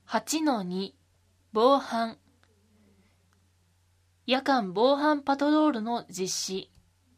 8-2 防犯夜間防犯パトロールの実施。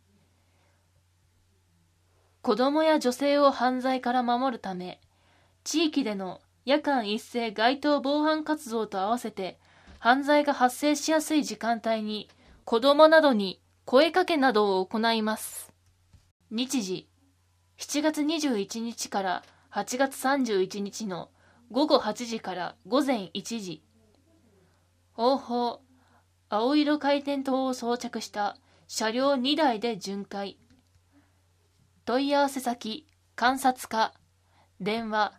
子どもや女性を犯罪から守るため、地域での夜間一斉街頭防犯活動と合わせて犯罪が発生しやすい時間帯に子どもなどに声かけなどを行います。日時7月21日から8月31日の午後8時から午前1時。方法、青色回転灯を装着した車両2台で巡回。問い合わせ先、監察課、電話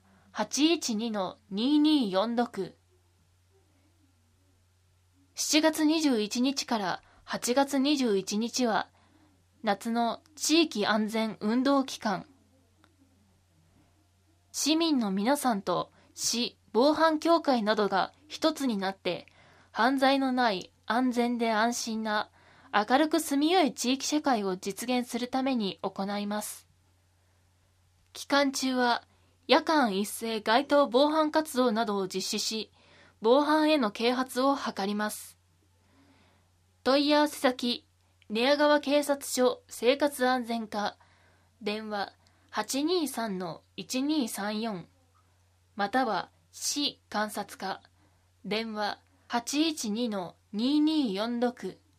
812-2246。7月21日から8月21日は夏の地域安全運動期間。市民の皆さんと市防犯協会などが一つになって犯罪のない安全で安心な明るく住みよい地域社会を実現するために行います。期間中は夜間一斉街頭防犯活動などを実施し、防犯への啓発を図ります。問い合わせ先、寝屋川警察署生活安全課、電話823-1234、または市監察課、電話812-2246。